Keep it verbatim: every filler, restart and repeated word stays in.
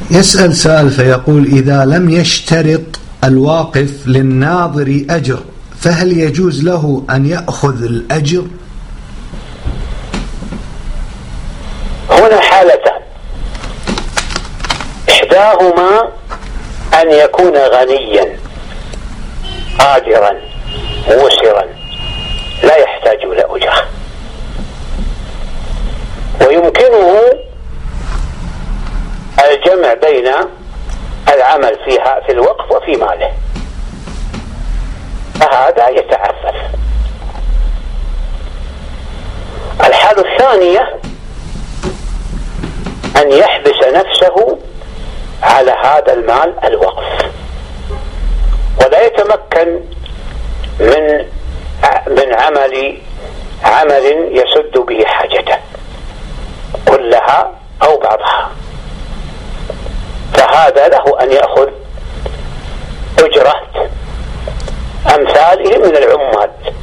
يسأل سائل فيقول: إذا لم يشترط الواقف للناظر أجر فهل يجوز له أن يأخذ الأجر؟ هنا حالتان: إحداهما أن يكون غنيا قادرا موسرا لا يحتاج إلى أجرة، ويمكنه الجمع بين العمل فيها في الوقف وفي ماله، فهذا يتعفف. الحالة الثانية أن يحبس نفسه على هذا المال الوقف ولا يتمكن من من عمل عمل يسد به حاجته كلها أو بعضها، فهذا له أن يأخذ أجرة أمثاله من العمال